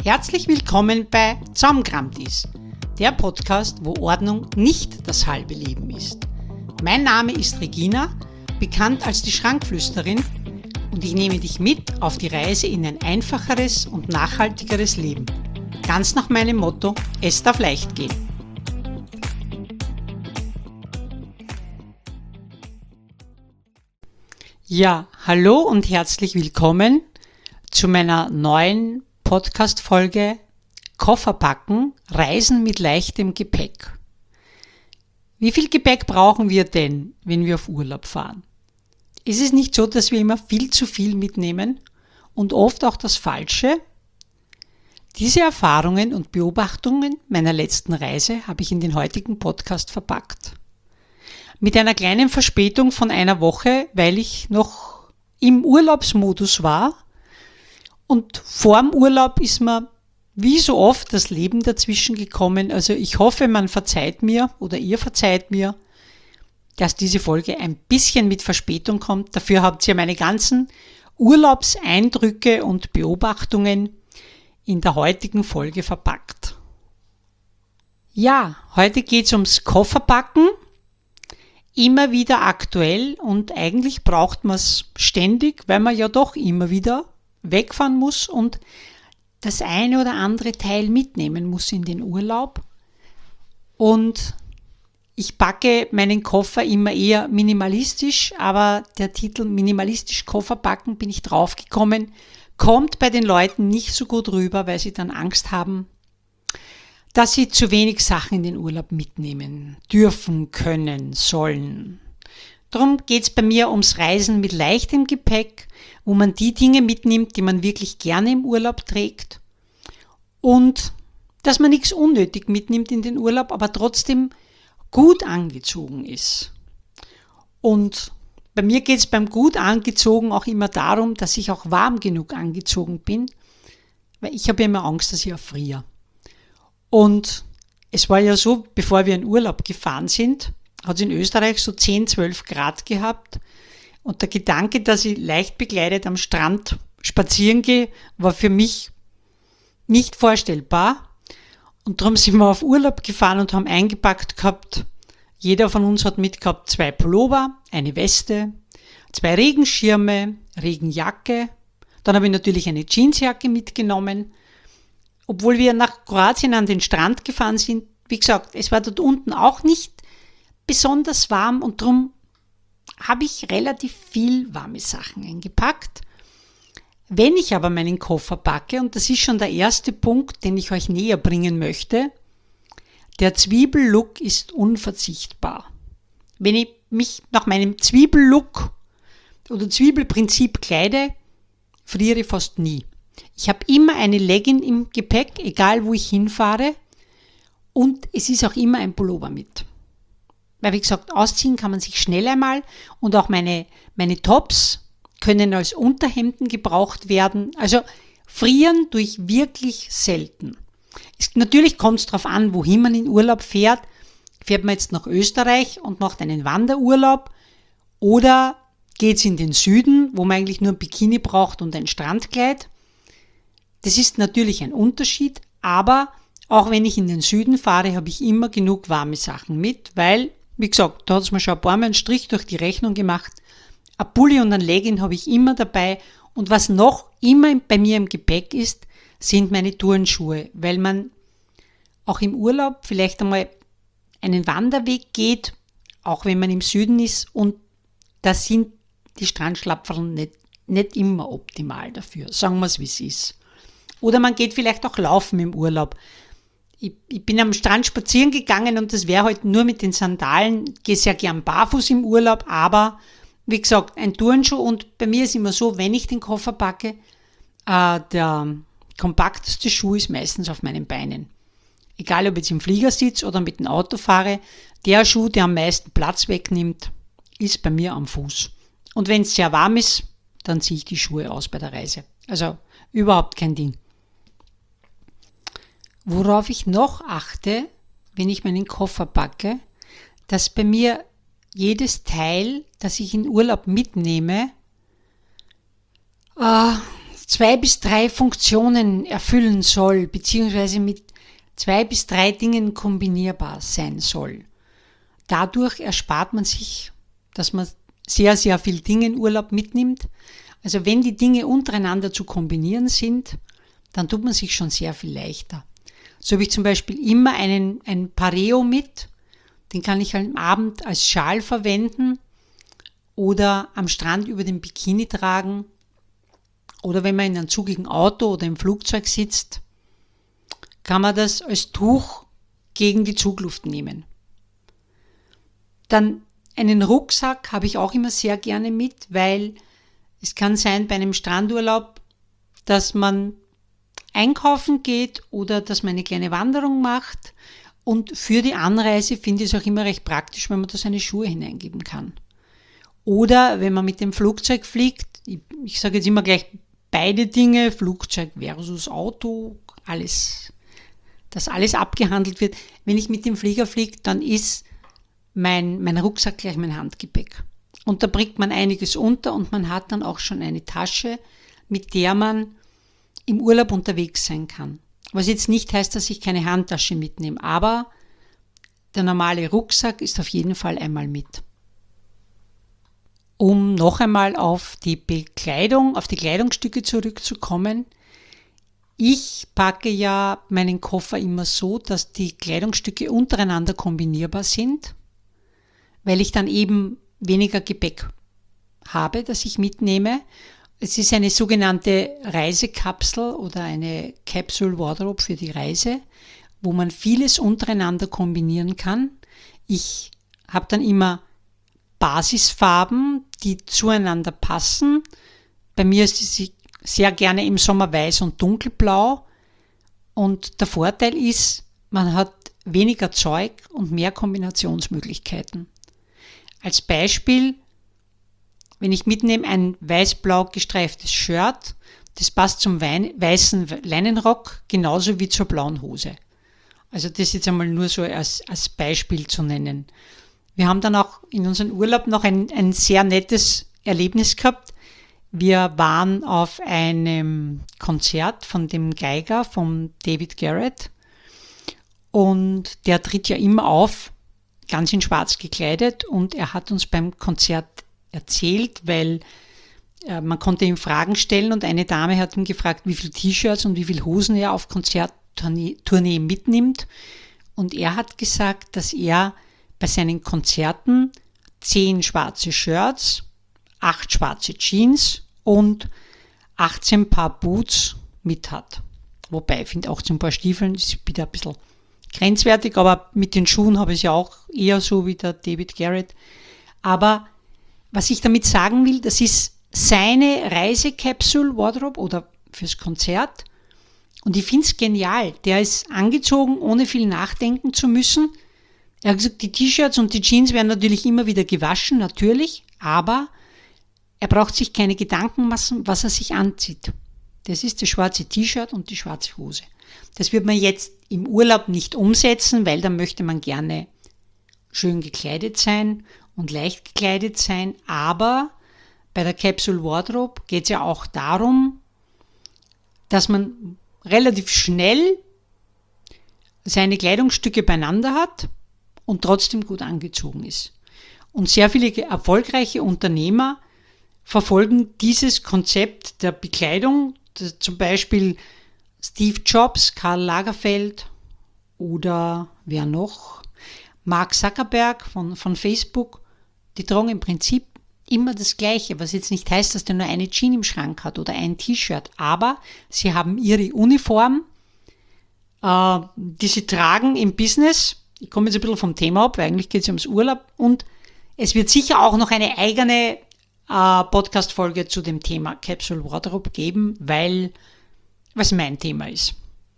Herzlich willkommen bei Zaumkramptis, der Podcast, wo Ordnung nicht das halbe Leben ist. Mein Name ist Regina, bekannt als die Schrankflüsterin, und ich nehme dich mit auf die Reise in ein einfacheres und nachhaltigeres Leben. Ganz nach meinem Motto: Es darf leicht gehen. Ja, hallo und herzlich willkommen zu meiner neuen Podcast-Folge Koffer packen, Reisen mit leichtem Gepäck. Wie viel Gepäck brauchen wir denn, wenn wir auf Urlaub fahren? Ist es nicht so, dass wir immer viel zu viel mitnehmen und oft auch das Falsche? Diese Erfahrungen und Beobachtungen meiner letzten Reise habe ich in den heutigen Podcast verpackt. Mit einer kleinen Verspätung von einer Woche, weil ich noch im Urlaubsmodus war, und vorm Urlaub ist mir wie so oft das Leben dazwischen gekommen. Also ich hoffe, man verzeiht mir oder ihr verzeiht mir, dass diese Folge ein bisschen mit Verspätung kommt. Dafür habt ihr meine ganzen Urlaubseindrücke und Beobachtungen in der heutigen Folge verpackt. Ja, heute geht es ums Kofferpacken. Immer wieder aktuell, und eigentlich braucht man es ständig, weil man ja doch immer wieder wegfahren muss und das eine oder andere Teil mitnehmen muss in den Urlaub. Und ich packe meinen Koffer immer eher minimalistisch, aber der Titel minimalistisch Koffer packen, bin ich draufgekommen, kommt bei den Leuten nicht so gut rüber, weil sie dann Angst haben, dass sie zu wenig Sachen in den Urlaub mitnehmen dürfen, können, sollen. Darum geht es bei mir ums Reisen mit leichtem Gepäck, wo man die Dinge mitnimmt, die man wirklich gerne im Urlaub trägt, und dass man nichts unnötig mitnimmt in den Urlaub, aber trotzdem gut angezogen ist. Und bei mir geht es beim gut angezogen auch immer darum, dass ich auch warm genug angezogen bin, weil ich habe immer Angst, dass ich erfriere. Und es war ja so, bevor wir in Urlaub gefahren sind, hat es in Österreich so 10, 12 Grad gehabt. Und der Gedanke, dass ich leicht bekleidet am Strand spazieren gehe, war für mich nicht vorstellbar. Und darum sind wir auf Urlaub gefahren und haben eingepackt gehabt. Jeder von uns hat mitgehabt 2 Pullover, eine Weste, 2 Regenschirme, Regenjacke. Dann habe ich natürlich eine Jeansjacke mitgenommen. Obwohl wir nach Kroatien an den Strand gefahren sind, wie gesagt, es war dort unten auch nicht besonders warm, und darum habe ich relativ viel warme Sachen eingepackt. Wenn ich aber meinen Koffer packe, und das ist schon der erste Punkt, den ich euch näher bringen möchte, der Zwiebellook ist unverzichtbar. Wenn ich mich nach meinem Zwiebellook oder Zwiebelprinzip kleide, friere ich fast nie. Ich habe immer eine Legging im Gepäck, egal wo ich hinfahre, und es ist auch immer ein Pullover mit. Weil, wie gesagt, ausziehen kann man sich schnell einmal, und auch meine Tops können als Unterhemden gebraucht werden. Also frieren tue ich wirklich selten. Natürlich kommt es darauf an, wohin man in Urlaub fährt. Fährt man jetzt nach Österreich und macht einen Wanderurlaub, oder geht es in den Süden, wo man eigentlich nur ein Bikini braucht und ein Strandkleid. Das ist natürlich ein Unterschied, aber auch wenn ich in den Süden fahre, habe ich immer genug warme Sachen mit, weil, wie gesagt, da hat es mir schon ein paar Mal einen Strich durch die Rechnung gemacht. Ein Pulli und ein Legging habe ich immer dabei, und was noch immer bei mir im Gepäck ist, sind meine Turnschuhe, weil man auch im Urlaub vielleicht einmal einen Wanderweg geht, auch wenn man im Süden ist, und da sind die Strandschlapferl nicht immer optimal dafür, sagen wir es wie es ist. Oder man geht vielleicht auch laufen im Urlaub. Ich bin am Strand spazieren gegangen, und das wäre halt nur mit den Sandalen. Ich gehe sehr gern barfuß im Urlaub, aber wie gesagt, ein Turnschuh. Und bei mir ist immer so, wenn ich den Koffer packe, der kompakteste Schuh ist meistens auf meinen Beinen. Egal, ob ich jetzt im Flieger sitze oder mit dem Auto fahre, der Schuh, der am meisten Platz wegnimmt, ist bei mir am Fuß. Und wenn es sehr warm ist, dann ziehe ich die Schuhe aus bei der Reise. Also überhaupt kein Ding. Worauf ich noch achte, wenn ich meinen Koffer packe, dass bei mir jedes Teil, das ich in Urlaub mitnehme, 2 bis 3 Funktionen erfüllen soll, beziehungsweise mit 2 bis 3 Dingen kombinierbar sein soll. Dadurch erspart man sich, dass man sehr, sehr viel Dinge in Urlaub mitnimmt. Also wenn die Dinge untereinander zu kombinieren sind, dann tut man sich schon sehr viel leichter. So habe ich zum Beispiel immer ein Pareo mit, den kann ich am Abend als Schal verwenden oder am Strand über den Bikini tragen oder wenn man in einem zugigen Auto oder im Flugzeug sitzt, kann man das als Tuch gegen die Zugluft nehmen. Dann einen Rucksack habe ich auch immer sehr gerne mit, weil es kann sein bei einem Strandurlaub, dass man einkaufen geht oder dass man eine kleine Wanderung macht und für die Anreise finde ich es auch immer recht praktisch, wenn man da seine Schuhe hineingeben kann. Oder wenn man mit dem Flugzeug fliegt, ich sage jetzt immer gleich beide Dinge, Flugzeug versus Auto, dass alles abgehandelt wird. Wenn ich mit dem Flieger fliege, dann ist mein Rucksack gleich mein Handgepäck. Und da bringt man einiges unter und man hat dann auch schon eine Tasche, mit der man im Urlaub unterwegs sein kann. Was jetzt nicht heißt, dass ich keine Handtasche mitnehme, aber der normale Rucksack ist auf jeden Fall einmal mit. Um noch einmal auf die Bekleidung, auf die Kleidungsstücke zurückzukommen. Ich packe ja meinen Koffer immer so, dass die Kleidungsstücke untereinander kombinierbar sind, weil ich dann eben weniger Gepäck habe, das ich mitnehme. Es ist eine sogenannte Reisekapsel oder eine Capsule Wardrobe für die Reise, wo man vieles untereinander kombinieren kann. Ich habe dann immer Basisfarben, die zueinander passen. Bei mir ist sie sehr gerne im Sommer weiß und dunkelblau. Und der Vorteil ist, man hat weniger Zeug und mehr Kombinationsmöglichkeiten. Als Beispiel, wenn ich mitnehme ein weiß-blau gestreiftes Shirt, das passt zum weißen Leinenrock genauso wie zur blauen Hose. Also das jetzt einmal nur so als Beispiel zu nennen. Wir haben dann auch in unserem Urlaub noch ein sehr nettes Erlebnis gehabt. Wir waren auf einem Konzert von dem Geiger, von David Garrett. Und der tritt ja immer auf, ganz in schwarz gekleidet. Und er hat uns beim Konzert erzählt, weil man konnte ihm Fragen stellen und eine Dame hat ihn gefragt, wie viele T-Shirts und wie viele Hosen er auf Konzerttournee mitnimmt. Und er hat gesagt, dass er bei seinen Konzerten 10 schwarze Shirts, 8 schwarze Jeans und 18 Paar Boots mit hat. Wobei, ich finde 18 Paar Stiefeln ist wieder ein bisschen grenzwertig, aber mit den Schuhen habe ich es ja auch eher so wie der David Garrett. Aber was ich damit sagen will, das ist seine Reisecapsule Wardrobe oder fürs Konzert. Und ich finde es genial. Der ist angezogen, ohne viel nachdenken zu müssen. Er hat gesagt, die T-Shirts und die Jeans werden natürlich immer wieder gewaschen, natürlich, aber er braucht sich keine Gedanken machen, was er sich anzieht. Das ist das schwarze T-Shirt und die schwarze Hose. Das wird man jetzt im Urlaub nicht umsetzen, weil dann möchte man gerne schön gekleidet sein und leicht gekleidet sein, aber bei der Capsule Wardrobe geht es ja auch darum, dass man relativ schnell seine Kleidungsstücke beieinander hat und trotzdem gut angezogen ist. Und sehr viele erfolgreiche Unternehmer verfolgen dieses Konzept der Bekleidung, zum Beispiel Steve Jobs, Karl Lagerfeld oder wer noch? Mark Zuckerberg von Facebook, die tragen im Prinzip immer das Gleiche, was jetzt nicht heißt, dass der nur eine Jeans im Schrank hat oder ein T-Shirt, aber sie haben ihre Uniform, die sie tragen im Business. Ich komme jetzt ein bisschen vom Thema ab, weil eigentlich geht es ums Urlaub und es wird sicher auch noch eine eigene Podcast-Folge zu dem Thema Capsule Wardrobe geben, weil was mein Thema ist.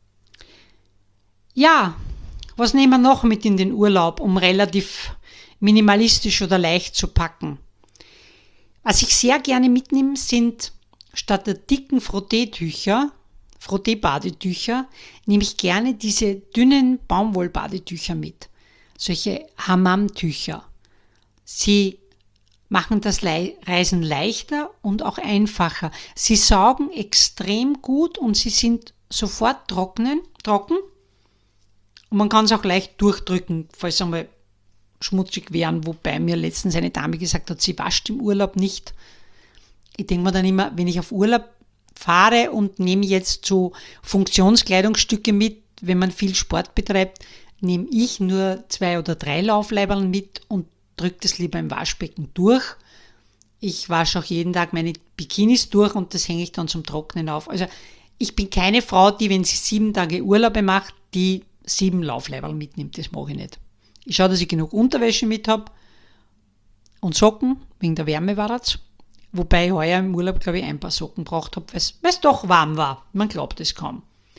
Ja, was nehmen wir noch mit in den Urlaub, um relativ minimalistisch oder leicht zu packen? Was ich sehr gerne mitnehme, sind statt der dicken Frottee-Badetücher, nehme ich gerne diese dünnen Baumwollbadetücher mit. Solche Hammam-Tücher. Sie machen das Reisen leichter und auch einfacher. Sie saugen extrem gut und sie sind sofort trocken und man kann es auch leicht durchdrücken, falls sie einmal schmutzig wären, wobei mir letztens eine Dame gesagt hat, sie wascht im Urlaub nicht. Ich denke mir dann immer, wenn ich auf Urlaub fahre und nehme jetzt so Funktionskleidungsstücke mit, wenn man viel Sport betreibt, nehme ich nur 2 oder 3 Laufleiberl mit und drücke das lieber im Waschbecken durch. Ich wasche auch jeden Tag meine Bikinis durch und das hänge ich dann zum Trocknen auf. Also ich bin keine Frau, die, wenn sie 7 Tage Urlaube macht, die 7 Laufleiberl mitnimmt. Das mache ich nicht. Ich schaue, dass ich genug Unterwäsche mit habe und Socken, wegen der Wärme war das. Wobei ich heuer im Urlaub, glaube ich, ein paar Socken braucht habe, weil es doch warm war. Man glaubt es kaum.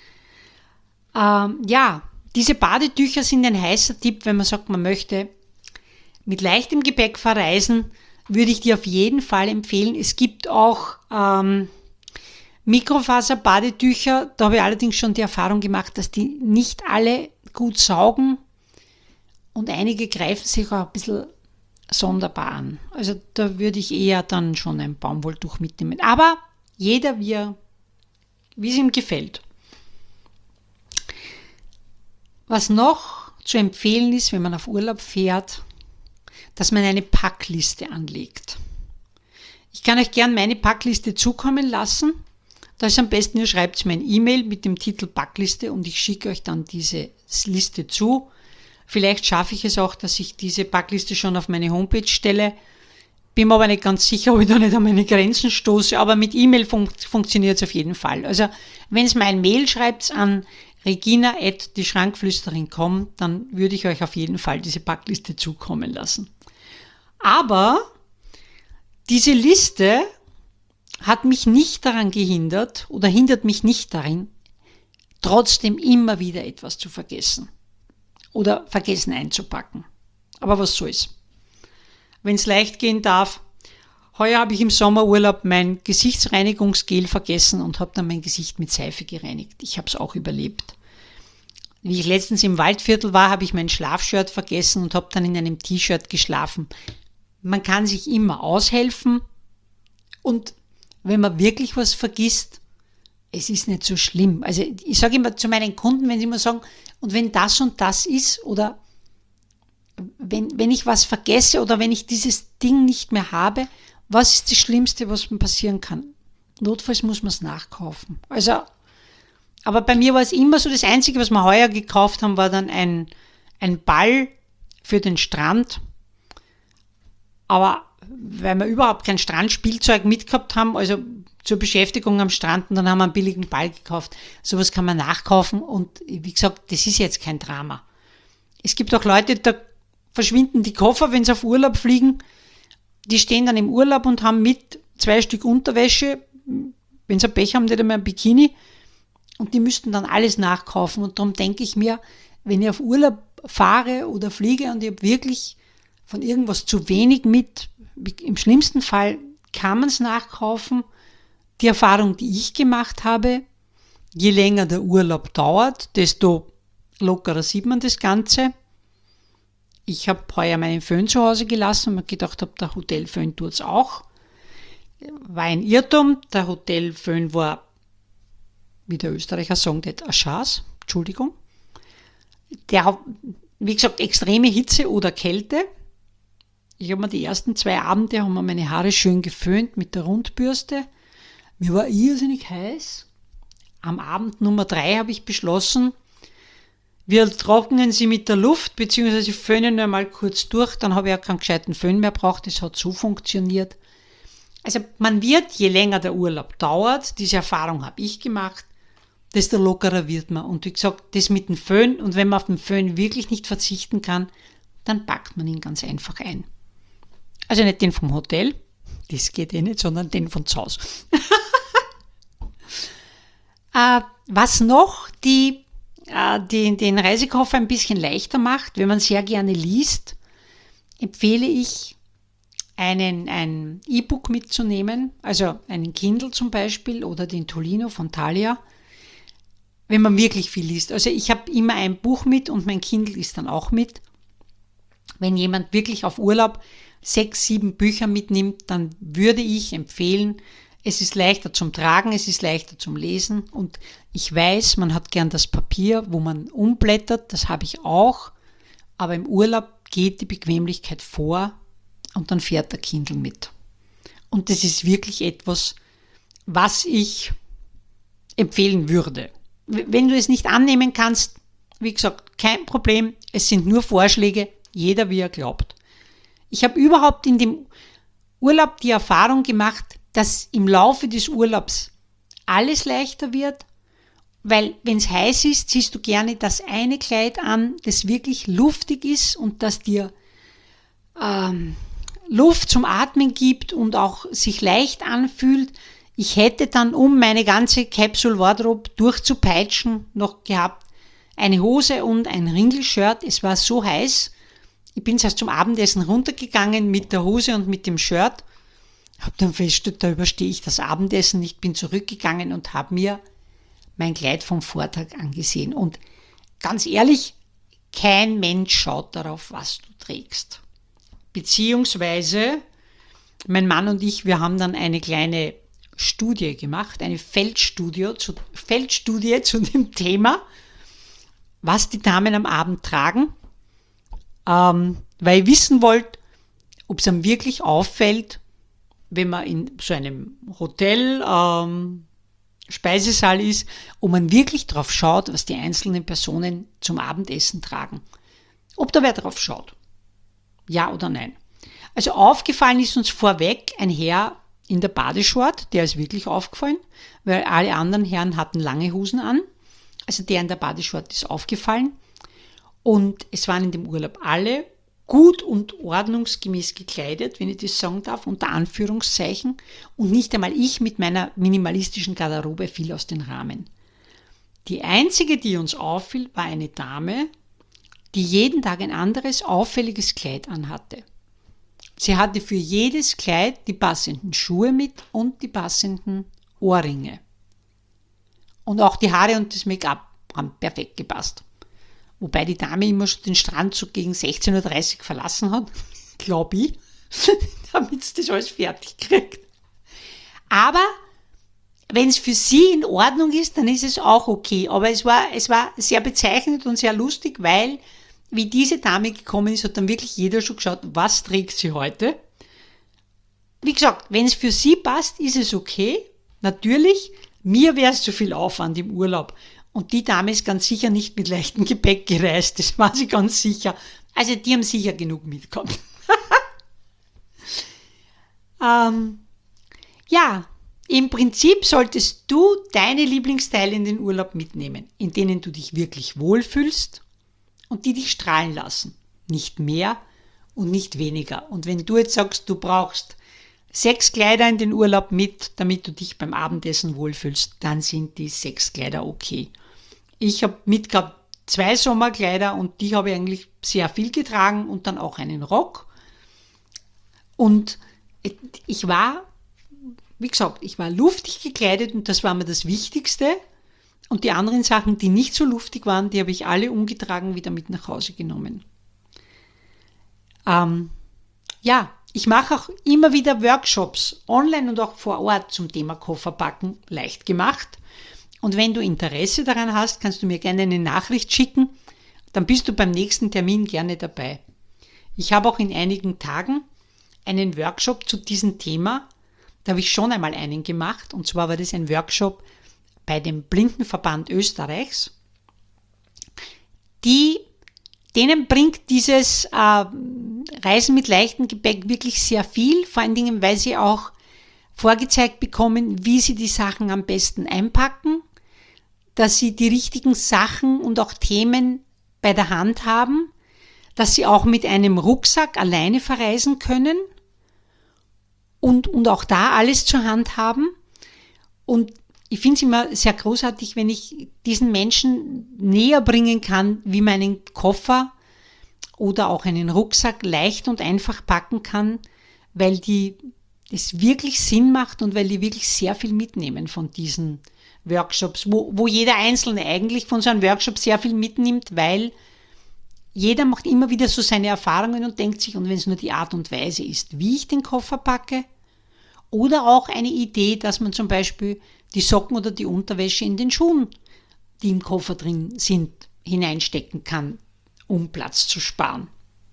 Diese Badetücher sind ein heißer Tipp, wenn man sagt, man möchte mit leichtem Gepäck verreisen, würde ich dir auf jeden Fall empfehlen. Es gibt auch Mikrofaser-Badetücher. Da habe ich allerdings schon die Erfahrung gemacht, dass die nicht alle gut saugen und einige greifen sich auch ein bisschen sonderbar an. Also da würde ich eher dann schon ein Baumwolltuch mitnehmen. Aber jeder, wie es ihm gefällt. Was noch zu empfehlen ist, wenn man auf Urlaub fährt, dass man eine Packliste anlegt. Ich kann euch gern meine Packliste zukommen lassen. Da ist am besten, ihr schreibt mir ein E-Mail mit dem Titel Packliste und ich schicke euch dann diese Liste zu. Vielleicht schaffe ich es auch, dass ich diese Packliste schon auf meine Homepage stelle. Bin mir aber nicht ganz sicher, ob ich da nicht an meine Grenzen stoße, aber mit E-Mail funktioniert es auf jeden Fall. Also wenn es mir ein Mail schreibt an regina@dieschrankflüsterin.com, dann würde ich euch auf jeden Fall diese Packliste zukommen lassen. Aber diese Liste hat mich nicht daran gehindert oder hindert mich nicht darin, trotzdem immer wieder etwas zu vergessen oder vergessen einzupacken. Aber was soll's? Wenn es leicht gehen darf, heuer habe ich im Sommerurlaub mein Gesichtsreinigungsgel vergessen und habe dann mein Gesicht mit Seife gereinigt. Ich habe es auch überlebt. Wie ich letztens im Waldviertel war, habe ich mein Schlafshirt vergessen und habe dann in einem T-Shirt geschlafen. Man kann sich immer aushelfen und wenn man wirklich was vergisst, es ist nicht so schlimm. Also ich sage immer zu meinen Kunden, wenn sie immer sagen, und wenn das und das ist oder wenn ich was vergesse oder wenn ich dieses Ding nicht mehr habe, was ist das Schlimmste, was mir passieren kann? Notfalls muss man es nachkaufen. Also, aber bei mir war es immer so, das Einzige, was wir heuer gekauft haben, war dann ein Ball für den Strand. Aber weil wir überhaupt kein Strandspielzeug mitgehabt haben, also zur Beschäftigung am Strand, und dann haben wir einen billigen Ball gekauft. Sowas kann man nachkaufen und wie gesagt, das ist jetzt kein Drama. Es gibt auch Leute, da verschwinden die Koffer, wenn sie auf Urlaub fliegen. Die stehen dann im Urlaub und haben mit 2 Stück Unterwäsche, wenn sie Pech haben, nicht einmal ein Bikini, und die müssten dann alles nachkaufen. Und darum denke ich mir, wenn ich auf Urlaub fahre oder fliege und ich habe wirklich von irgendwas zu wenig mit, im schlimmsten Fall kann man es nachkaufen. Die Erfahrung, die ich gemacht habe, je länger der Urlaub dauert, desto lockerer sieht man das Ganze. Ich habe heuer meinen Föhn zu Hause gelassen und mir gedacht habe, der Hotelföhn tut es auch. War ein Irrtum. Der Hotelföhn war, wie der Österreicher sagen, nicht ein Schaß, Entschuldigung. Der, wie gesagt, extreme Hitze oder Kälte. Ich habe mir die ersten 2 Abende, haben mir meine Haare schön geföhnt mit der Rundbürste. Mir war irrsinnig heiß. Am Abend Nummer 3 habe ich beschlossen, wir trocknen sie mit der Luft, beziehungsweise föhnen nur mal kurz durch, dann habe ich auch keinen gescheiten Föhn mehr braucht, das hat so funktioniert. Also man wird, je länger der Urlaub dauert, diese Erfahrung habe ich gemacht, desto lockerer wird man. Und wie gesagt, das mit dem Föhn, und wenn man auf den Föhn wirklich nicht verzichten kann, dann packt man ihn ganz einfach ein. Also nicht den vom Hotel, das geht eh nicht, sondern den von zu Hause. Was noch den Reisekoffer ein bisschen leichter macht, wenn man sehr gerne liest, empfehle ich, ein E-Book mitzunehmen, also einen Kindle zum Beispiel oder den Tolino von Thalia, wenn man wirklich viel liest. Also ich habe immer ein Buch mit und mein Kindle ist dann auch mit. Wenn jemand wirklich auf Urlaub 6, 7 Bücher mitnimmt, dann würde ich empfehlen, es ist leichter zum Tragen, es ist leichter zum Lesen und ich weiß, man hat gern das Papier, wo man umblättert, das habe ich auch, aber im Urlaub geht die Bequemlichkeit vor und dann fährt der Kindle mit. Und das ist wirklich etwas, was ich empfehlen würde. Wenn du es nicht annehmen kannst, wie gesagt, kein Problem, es sind nur Vorschläge, jeder wie er glaubt. Ich habe überhaupt in dem Urlaub die Erfahrung gemacht, dass im Laufe des Urlaubs alles leichter wird, weil wenn es heiß ist, ziehst du gerne das eine Kleid an, das wirklich luftig ist und das dir Luft zum Atmen gibt und auch sich leicht anfühlt. Ich hätte dann, um meine ganze Capsule Wardrobe durchzupeitschen, noch gehabt eine Hose und ein Ringelshirt. Es war so heiß. Ich bin erst zum Abendessen runtergegangen mit der Hose und mit dem Shirt. Habe dann festgestellt, da überstehe ich das Abendessen. Ich bin zurückgegangen und habe mir mein Kleid vom Vortag angesehen. Und ganz ehrlich, kein Mensch schaut darauf, was du trägst. Beziehungsweise mein Mann und ich, wir haben dann eine kleine Studie gemacht, eine Feldstudie zu dem Thema, was die Damen am Abend tragen, weil ich wissen wollte, ob es einem wirklich auffällt, wenn man in so einem Hotel Speisesaal ist, ob man wirklich drauf schaut, was die einzelnen Personen zum Abendessen tragen. Ob da wer drauf schaut. Ja oder nein. Also aufgefallen ist uns vorweg ein Herr in der Badeshort, der ist wirklich aufgefallen, weil alle anderen Herren hatten lange Hosen an. Also der in der Badeshort ist aufgefallen. Und es waren in dem Urlaub alle gut und ordnungsgemäß gekleidet, wenn ich das sagen darf, unter Anführungszeichen. Und nicht einmal ich mit meiner minimalistischen Garderobe fiel aus dem Rahmen. Die einzige, die uns auffiel, war eine Dame, die jeden Tag ein anderes auffälliges Kleid anhatte. Sie hatte für jedes Kleid die passenden Schuhe mit und die passenden Ohrringe. Und auch die Haare und das Make-up haben perfekt gepasst. Wobei die Dame immer schon den Strand so gegen 16:30 Uhr verlassen hat, glaube ich, damit sie das alles fertig kriegt. Aber wenn es für sie in Ordnung ist, dann ist es auch okay. Aber es war sehr bezeichnend und sehr lustig, weil wie diese Dame gekommen ist, hat dann wirklich jeder schon geschaut, was trägt sie heute. Wie gesagt, wenn es für sie passt, ist es okay. Natürlich, mir wäre es zu viel Aufwand im Urlaub. Und die Dame ist ganz sicher nicht mit leichtem Gepäck gereist, das war sie ganz sicher. Also die haben sicher genug mitgehabt. Ja, im Prinzip solltest du deine Lieblingsteile in den Urlaub mitnehmen, in denen du dich wirklich wohlfühlst und die dich strahlen lassen. Nicht mehr und nicht weniger. Und wenn du jetzt sagst, du brauchst 6 Kleider in den Urlaub mit, damit du dich beim Abendessen wohlfühlst, dann sind die 6 Kleider okay. Ich habe mitgehabt 2 Sommerkleider und die habe ich eigentlich sehr viel getragen und dann auch einen Rock. Und ich war, wie gesagt, ich war luftig gekleidet und das war mir das Wichtigste. Und die anderen Sachen, die nicht so luftig waren, die habe ich alle umgetragen wieder mit nach Hause genommen. Ja, ich mache auch immer wieder Workshops, online und auch vor Ort zum Thema Kofferpacken leicht gemacht. Und wenn du Interesse daran hast, kannst du mir gerne eine Nachricht schicken, dann bist du beim nächsten Termin gerne dabei. Ich habe auch in einigen Tagen einen Workshop zu diesem Thema, da habe ich schon einmal einen gemacht, und zwar war das ein Workshop bei dem Blindenverband Österreichs. Denen bringt dieses Reisen mit leichtem Gepäck wirklich sehr viel, vor allen Dingen, weil sie auch vorgezeigt bekommen, wie sie die Sachen am besten einpacken, dass sie die richtigen Sachen und auch Themen bei der Hand haben, dass sie auch mit einem Rucksack alleine verreisen können und auch da alles zur Hand haben. Und ich finde es immer sehr großartig, wenn ich diesen Menschen näher bringen kann, wie man einen Koffer oder auch einen Rucksack leicht und einfach packen kann, weil es wirklich Sinn macht und weil die wirklich sehr viel mitnehmen von diesen Workshops, wo jeder Einzelne eigentlich von so einem Workshop sehr viel mitnimmt, weil jeder macht immer wieder so seine Erfahrungen und denkt sich, und wenn es nur die Art und Weise ist, wie ich den Koffer packe, oder auch eine Idee, dass man zum Beispiel die Socken oder die Unterwäsche in den Schuhen, die im Koffer drin sind, hineinstecken kann, um Platz zu sparen.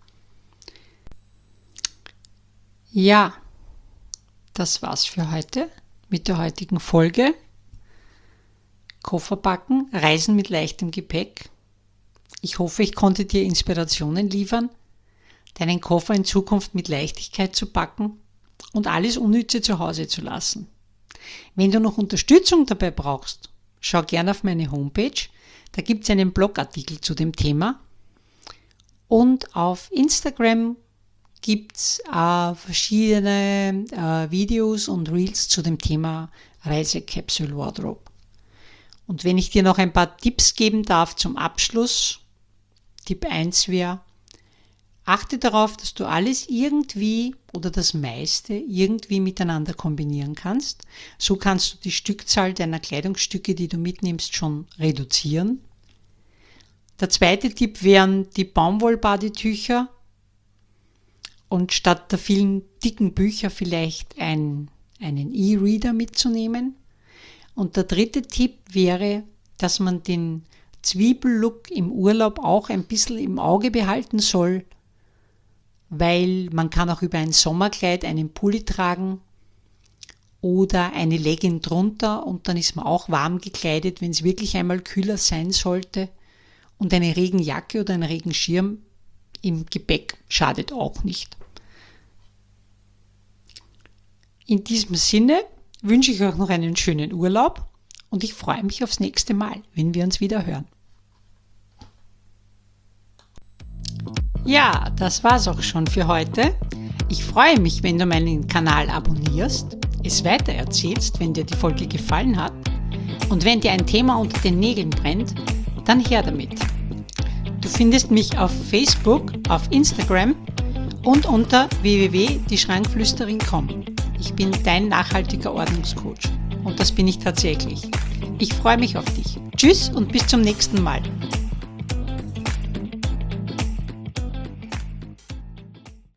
Ja, das war's für heute mit der heutigen Folge. Koffer packen, Reisen mit leichtem Gepäck. Ich hoffe, ich konnte dir Inspirationen liefern, deinen Koffer in Zukunft mit Leichtigkeit zu packen und alles Unnütze zu Hause zu lassen. Wenn du noch Unterstützung dabei brauchst, schau gerne auf meine Homepage, da gibt es einen Blogartikel zu dem Thema. Und auf Instagram gibt es verschiedene Videos und Reels zu dem Thema Reise-Capsule Wardrobe. Und wenn ich dir noch ein paar Tipps geben darf zum Abschluss, Tipp 1 wäre, achte darauf, dass du alles irgendwie oder das meiste irgendwie miteinander kombinieren kannst. So kannst du die Stückzahl deiner Kleidungsstücke, die du mitnimmst, schon reduzieren. Der zweite Tipp wären die Baumwollbadetücher und statt der vielen dicken Bücher vielleicht einen E-Reader mitzunehmen. Und der dritte Tipp wäre, dass man den Zwiebellook im Urlaub auch ein bisschen im Auge behalten soll, weil man kann auch über ein Sommerkleid einen Pulli tragen oder eine Legging drunter und dann ist man auch warm gekleidet, wenn es wirklich einmal kühler sein sollte. Und eine Regenjacke oder ein Regenschirm im Gepäck schadet auch nicht. In diesem Sinne wünsche ich euch noch einen schönen Urlaub und ich freue mich aufs nächste Mal, wenn wir uns wieder hören. Ja, das war's auch schon für heute. Ich freue mich, wenn du meinen Kanal abonnierst, es weitererzählst, wenn dir die Folge gefallen hat und wenn dir ein Thema unter den Nägeln brennt, dann her damit. Du findest mich auf Facebook, auf Instagram und unter www.dieschrankflüsterin.com. Ich bin dein nachhaltiger Ordnungscoach und das bin ich tatsächlich. Ich freue mich auf dich. Tschüss und bis zum nächsten Mal.